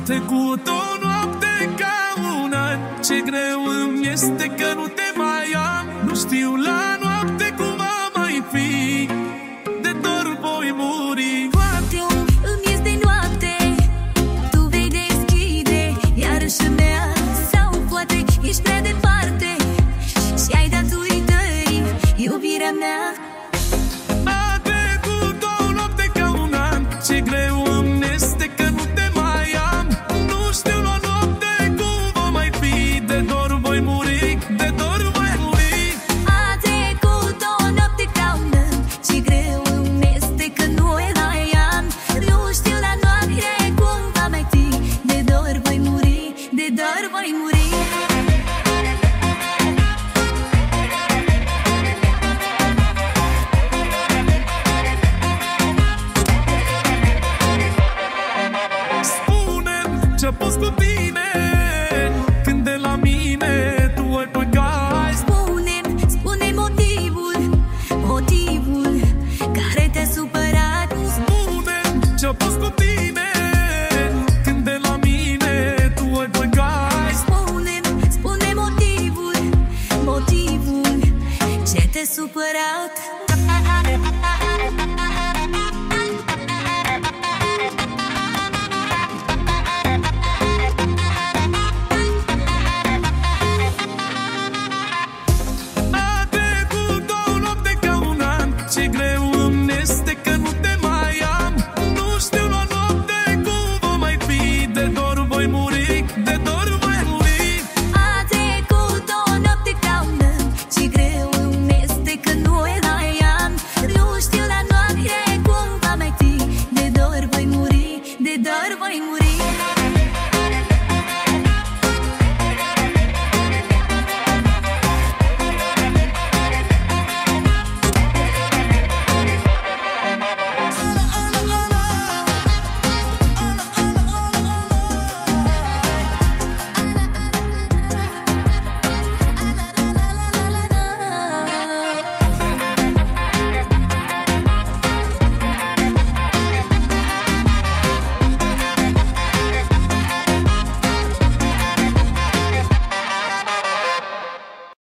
trecut o noapte ca un an. Ce greu îmi este că nu te mai am. Nu știu la noapte cum va mai fi. De dor voi muri. Poate îmi este noapte, tu vei deschide iarăși mea. Sau poate ești prea departe și ai dat uitării iubirea mea. A trecut o noapte ca un an. Ce greu îmi este că nu te mai am. Nu știu la noapte cum va mai fi. De dor voi muri, de dor voi muri. A trecut o noapte ca un an. Ce greu îmi este că nu e mai am. Nu știu la noapte cum va mai fi. De dor voi muri, de dor voi muri. Ce-a fost cu tine când de la mine tu ai plecat? Spune motivul care te-a supărat. Spune ce-a fost cu tine când de la mine tu ai plecat? Spune motivul ce te-a supărat. Ce greu îmi este că nu te mai am. Nu știu la noapte cum va mai fi. De dor voi muri, de dor voi muri. A trecut o noapte ca un an. Ce greu îmi este că nu e mai am. Nu știu la noapte cum va mai fi. De dor voi muri, de dor voi muri.